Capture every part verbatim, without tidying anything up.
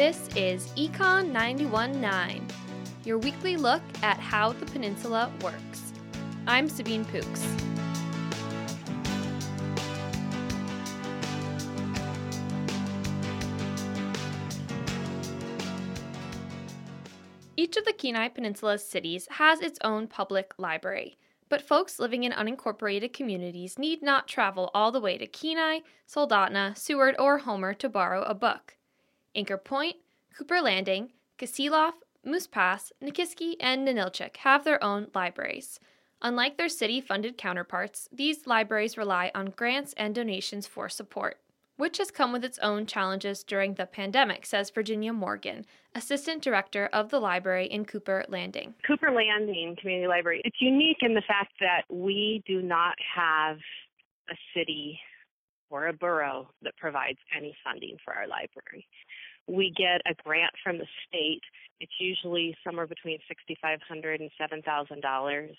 This is Econ ninety-one point nine, your weekly look at how the peninsula works. I'm Sabine Pooks. Each of the Kenai Peninsula's cities has its own public library, but folks living in unincorporated communities need not travel all the way to Kenai, Soldotna, Seward, or Homer to borrow a book. Anchor Point, Cooper Landing, Kasilof, Moose Pass, Nikiski, and Ninilchik have their own libraries. Unlike their city-funded counterparts, these libraries rely on grants and donations for support, which has come with its own challenges during the pandemic, says Virginia Morgan, Assistant Director of the library in Cooper Landing. Cooper Landing Community Library, it's unique in the fact that we do not have a city or a borough that provides any funding for our library. We get a grant from the state. It's usually somewhere between six thousand five hundred dollars and seven thousand dollars,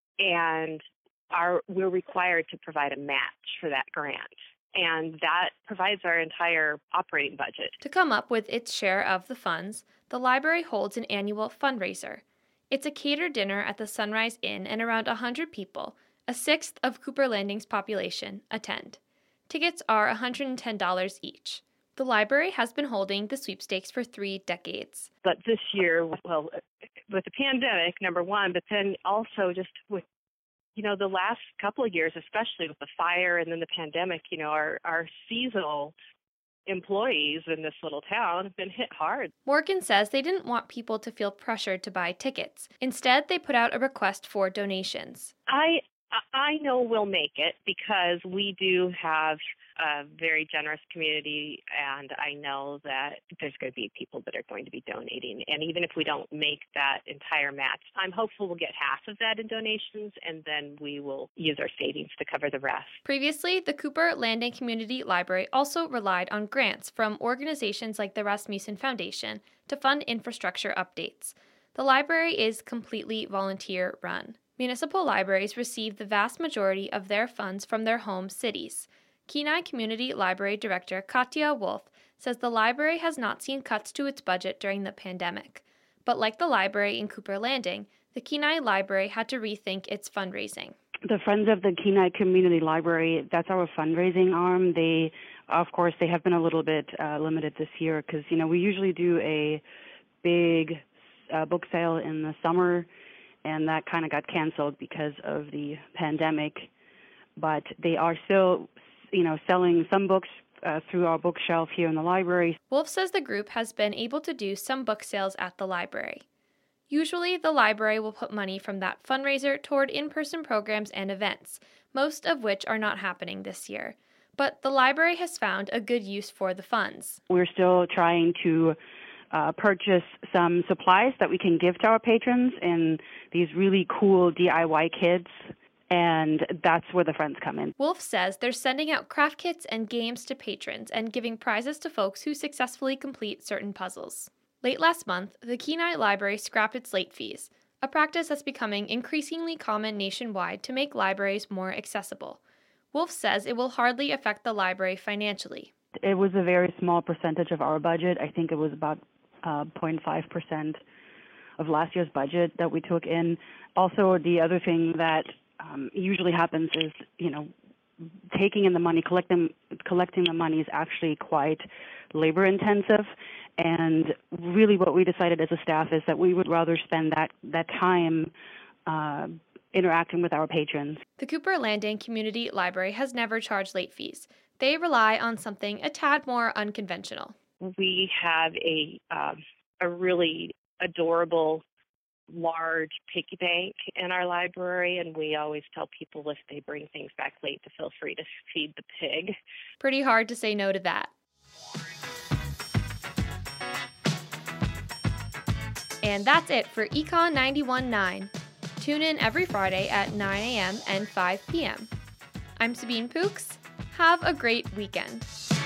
and our, we're required to provide a match for that grant. And that provides our entire operating budget. To come up with its share of the funds, the library holds an annual fundraiser. It's a catered dinner at the Sunrise Inn, and around one hundred people, a sixth of Cooper Landing's population, attend. Tickets are one hundred ten dollars each. The library has been holding the sweepstakes for three decades. But this year, well, with the pandemic, number one, but then also just with You know, the last couple of years, especially with the fire and then the pandemic, you know, our, our seasonal employees in this little town have been hit hard. Morgan says they didn't want people to feel pressured to buy tickets. Instead, they put out a request for donations. I I know we'll make it because we do have a very generous community, and I know that there's going to be people that are going to be donating. And even if we don't make that entire match, I'm hopeful we'll get half of that in donations, and then we will use our savings to cover the rest. Previously, the Cooper Landing Community Library also relied on grants from organizations like the Rasmussen Foundation to fund infrastructure updates. The library is completely volunteer-run. Municipal libraries receive the vast majority of their funds from their home cities. Kenai Community Library Director Katya Wolf says the library has not seen cuts to its budget during the pandemic. But like the library in Cooper Landing, the Kenai Library had to rethink its fundraising. The Friends of the Kenai Community Library, that's our fundraising arm. They, of course, they have been a little bit uh, limited this year because, you know, we usually do a big uh, book sale in the summer, and that kind of got canceled because of the pandemic. But they are still, you know, selling some books uh, through our bookshelf here in the library. Wolf says the group has been able to do some book sales at the library. Usually, the library will put money from that fundraiser toward in-person programs and events, most of which are not happening this year. But the library has found a good use for the funds. We're still trying to Uh, purchase some supplies that we can give to our patrons and these really cool D I Y kits, and that's where the friends come in. Wolf says they're sending out craft kits and games to patrons and giving prizes to folks who successfully complete certain puzzles. Late last month, the Kenai Library scrapped its late fees, a practice that's becoming increasingly common nationwide to make libraries more accessible. Wolf says it will hardly affect the library financially. It was a very small percentage of our budget. I think it was about Uh, zero point five percent of last year's budget that we took in. Also, the other thing that um, usually happens is, you know, taking in the money, collecting collecting the money is actually quite labor intensive. And really what we decided as a staff is that we would rather spend that, that time uh, interacting with our patrons. The Cooper Landing Community Library has never charged late fees. They rely on something a tad more unconventional. We have a um, a really adorable, large piggy bank in our library, and we always tell people if they bring things back late to feel free to feed the pig. Pretty hard to say no to that. And that's it for Econ ninety-one point nine. Tune in every Friday at nine a.m. and five p.m. I'm Sabine Pooks. Have a great weekend.